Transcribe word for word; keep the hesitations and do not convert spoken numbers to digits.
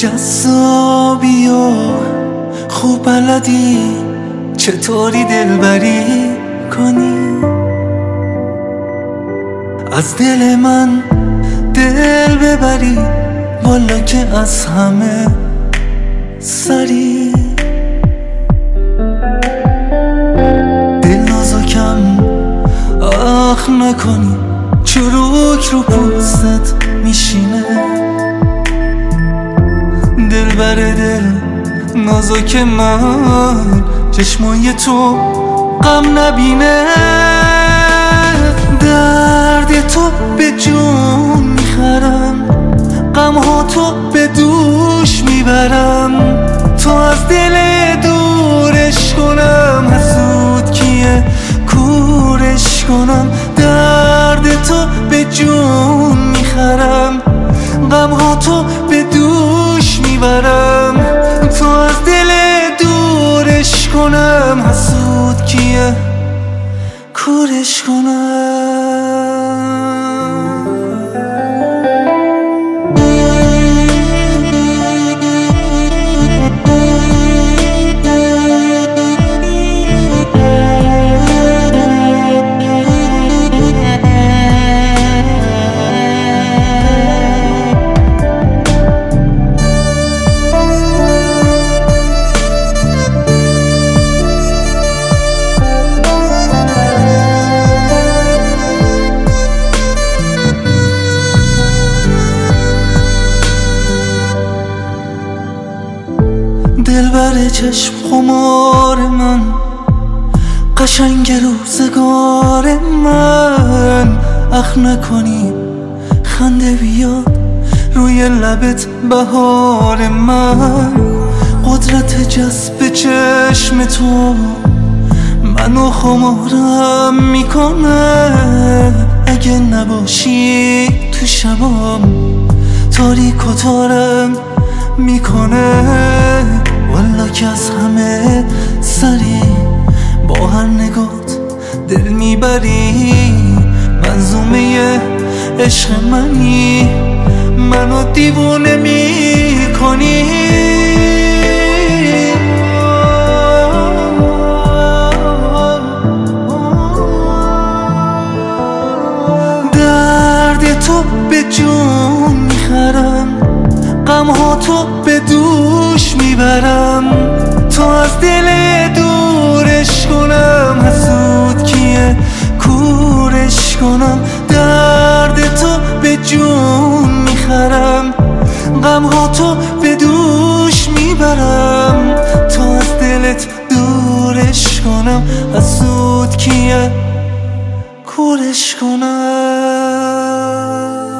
جذابی و خوب بلدی چطوری دلبری کنی، از دل من دل ببری والا که از همه سری. دل نازکم آخ نکنی چروک رو پوستت میشینه، دل بر دل نازک من چشمای تو غم نبینه، درد تو به جون میخرم غم ها تو به دوش میبرم، تو از دل دورش کنم حسود کیه کورش کنم، درد تو به جون میخرم غم ها تو به دوش میبرم، تو از دل دورش کنم حسود کیه کورش کنم. دلبر چشم خمار من قشنگ روزگار من، اخ نکنی خنده بیاد روی لبت بهار من، قدرت جذب چشم تو منو خمارم میکنه، اگه نباشی تو شبام تاریک و تارم میکنه، والا که از همه سری با هر نگات دل میبری، منظومه عشق منی منو دیوونه میکنی، درد تو به جون میخرم غم ها تو به دوش میبرم، تو از دل دورش کنم حسود کیه کورش کنم، درد تو به جون میخرم غم ها تو به دوش میبرم، تو از دلت دورش کنم حسود کیه کورش کنم.